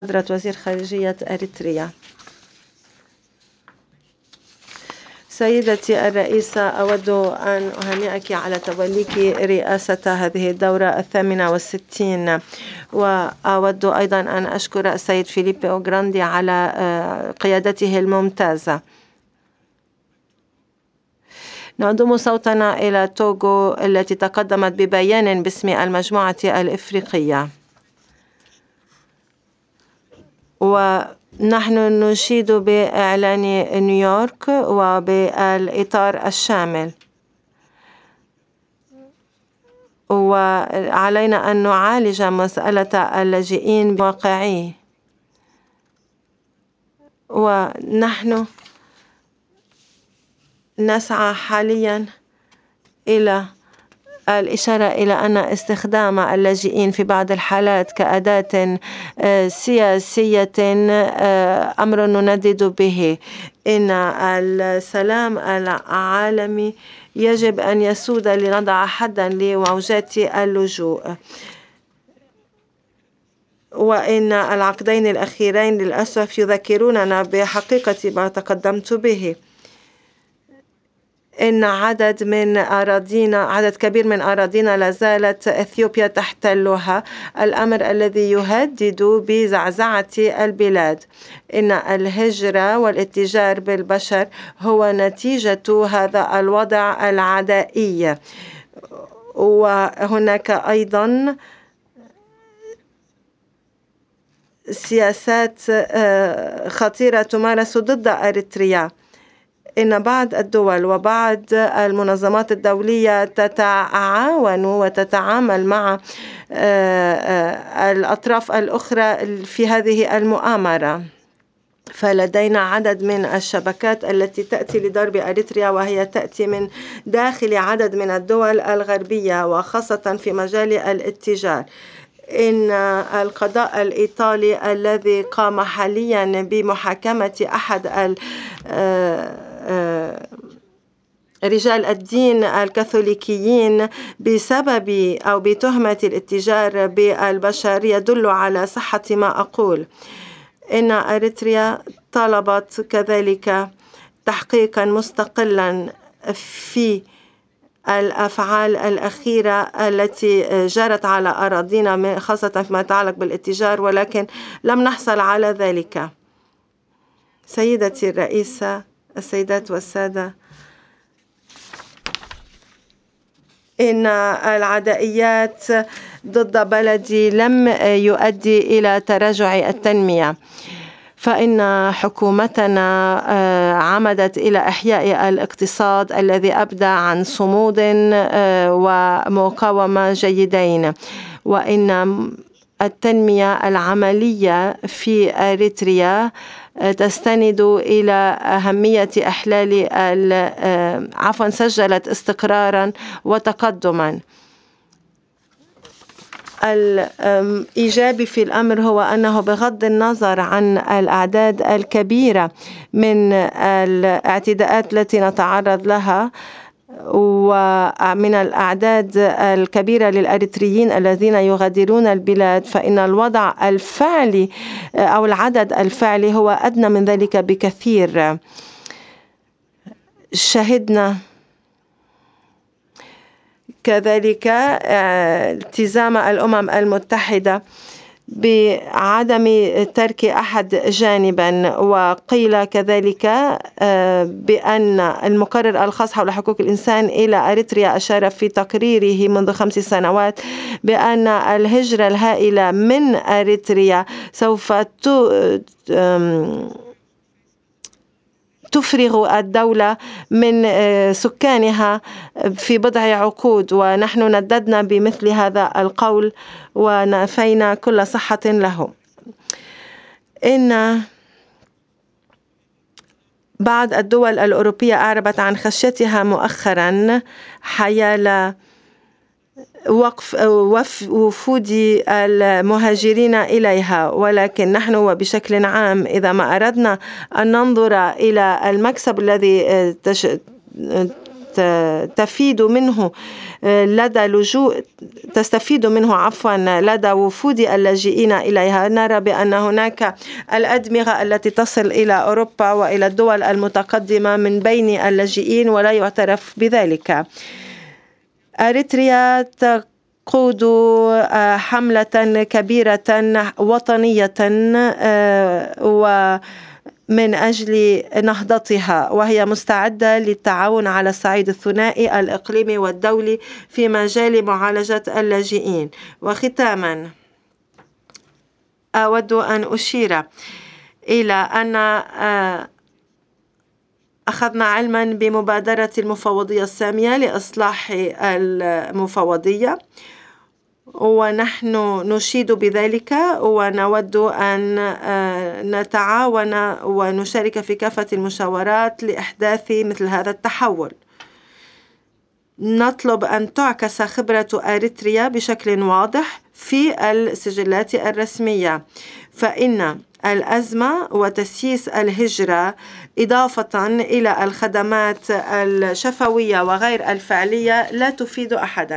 حضرة وزير خارجية أريتريا. سيدتي الرئيسة، أود أن أهنئك على توليك رئاسة هذه الدورة 68، وأود أيضا أن أشكر السيد فيليبي أوغراندي على قيادته الممتازة. نضم صوتنا إلى توغو التي تقدمت ببيان باسم المجموعة الإفريقية، ونحن نشيد بإعلان نيويورك وبالإطار الشامل، وعلينا أن نعالج مسألة اللاجئين بواقعي. ونحن نسعى حاليا إلى الإشارة إلى أن استخدام اللاجئين في بعض الحالات كأداة سياسية أمر نندد به. إن السلام العالمي يجب أن يسود لنضع حدا لموجات اللجوء، وإن العقدين الأخيرين للأسف يذكروننا بحقيقة ما تقدمت به. إن عدد كبير من أراضينا لا زالت إثيوبيا تحتلها، الأمر الذي يهدد بزعزعة البلاد. إن الهجرة والاتجار بالبشر هو نتيجة هذا الوضع العدائي، وهناك أيضا سياسات خطيرة تمارس ضد أريتريا. إن بعض الدول وبعض المنظمات الدولية تتعاون وتتعامل مع الأطراف الأخرى في هذه المؤامرة. فلدينا عدد من الشبكات التي تأتي لضرب أريتريا، وهي تأتي من داخل عدد من الدول الغربية وخاصة في مجال الاتجار. إن القضاء الإيطالي الذي قام حاليا بمحاكمة أحد رجال الدين الكاثوليكيين بسبب أو بتهمة الاتجار بالبشر يدل على صحة ما أقول. إن أريتريا طلبت كذلك تحقيقا مستقلا في الأفعال الأخيرة التي جرت على أراضينا، خاصة فيما يتعلق بالاتجار، ولكن لم نحصل على ذلك. سيدتي الرئيسة، السيدات والسادة، إن العدائيات ضد بلدي لم يؤدي إلى تراجع التنمية، فإن حكومتنا عمدت إلى إحياء الاقتصاد الذي أبدى عن صمود ومقاومة جيدين، وإن التنمية العملية في أريتريا تستند إلى أهمية سجلت استقرارا وتقدما. الإيجابي في الأمر هو أنه بغض النظر عن الأعداد الكبيرة من الاعتداءات التي نتعرض لها، ومن الأعداد الكبيرة للأريتريين الذين يغادرون البلاد، فإن الوضع الفعلي أو العدد الفعلي هو أدنى من ذلك بكثير. شهدنا كذلك التزام الأمم المتحدة بعدم ترك أحد جانبا، وقيل كذلك بأن المقرر الخاص حول حقوق الإنسان إلى أريتريا أشار في تقريره منذ 5 سنوات بأن الهجرة الهائلة من أريتريا سوف تفرغ الدولة من سكانها في بضع عقود، ونحن نددنا بمثل هذا القول ونفينا كل صحة له. إن بعض الدول الأوروبية أعربت عن خشيتها مؤخرا حيال وقف وفود المهاجرين إليها، ولكن نحن وبشكل عام إذا ما أردنا أن ننظر إلى المكسب الذي تستفيد منه لدى وفود اللاجئين إليها. نرى بأن هناك الأدمغة التي تصل إلى أوروبا وإلى الدول المتقدمة من بين اللاجئين ولا يعترف بذلك. أريتريا تقود حملة كبيرة وطنية ومن أجل نهضتها، وهي مستعدة للتعاون على الصعيد الثنائي الإقليمي والدولي في مجال معالجة اللاجئين. وختاما أود أن أشير إلى أن أخذنا علما بمبادرة المفوضية السامية لإصلاح المفوضية، ونحن نشيد بذلك ونود أن نتعاون ونشارك في كافة المشاورات لإحداث مثل هذا التحول. نطلب أن تعكس خبرة أريتريا بشكل واضح في السجلات الرسمية، فإن الأزمة وتسييس الهجرة إضافة إلى الخدمات الشفوية وغير الفعلية لا تفيد أحدا.